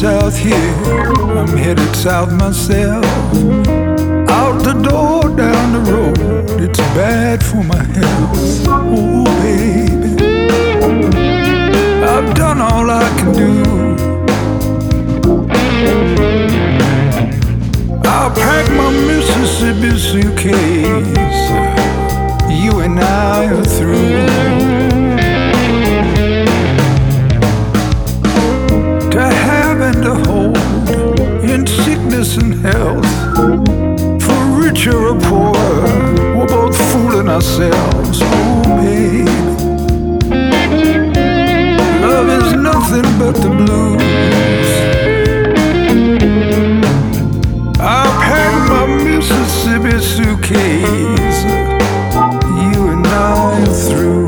south here, I'm headed south myself. Out the door, down the road, it's bad for my health. Oh baby, I've done all I can do. I'll pack my Mississippi suitcase, you and I are through. To have and to hold, in sickness and health, for richer or poorer, we're both fooling ourselves. Oh babe, love is nothing but the blues. I'll pack my Mississippi suitcase, you and I are through.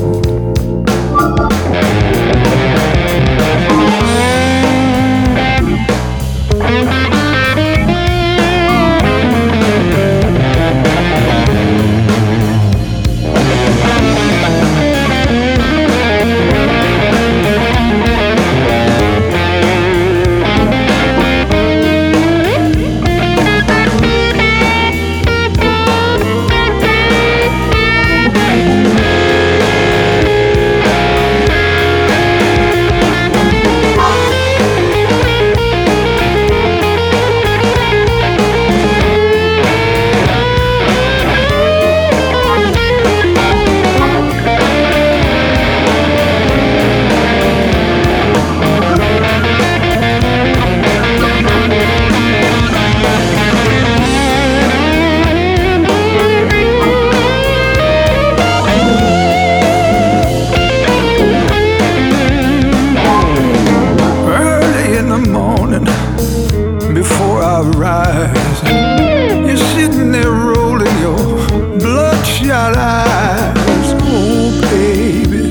Before I rise, you're sitting there rolling your bloodshot eyes. Oh baby,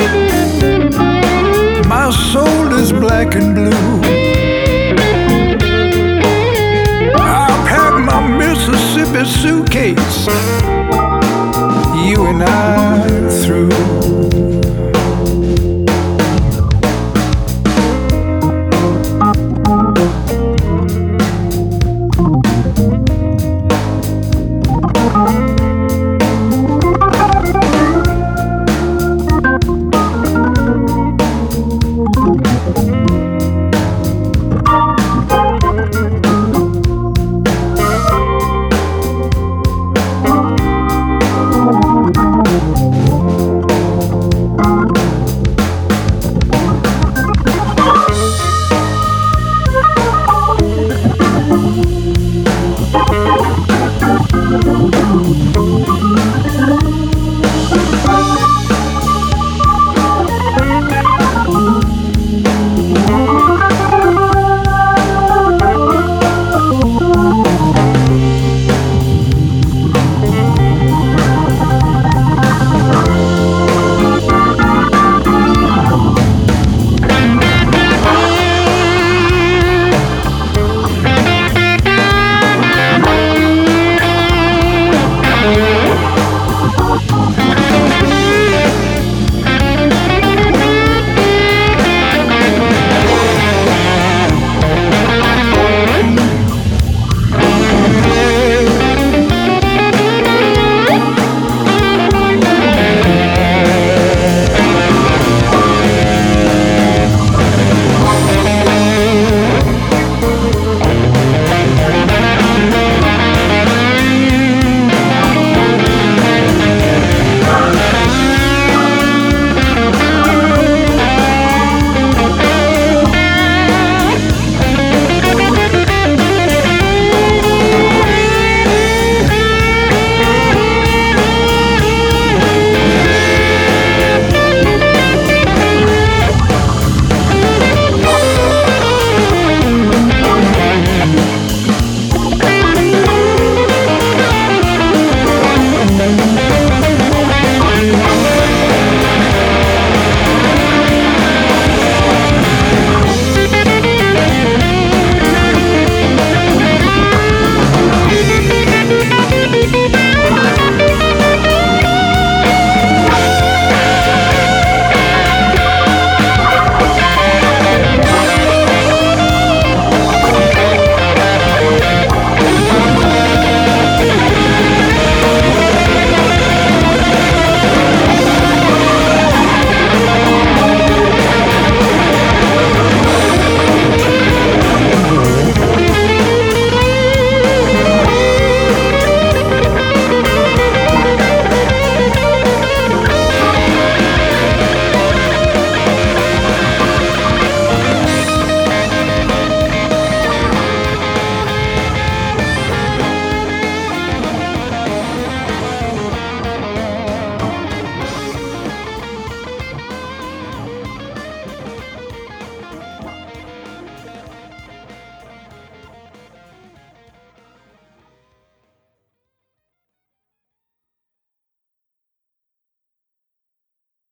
my soul is black and blue. I'll pack my Mississippi suitcase, you and I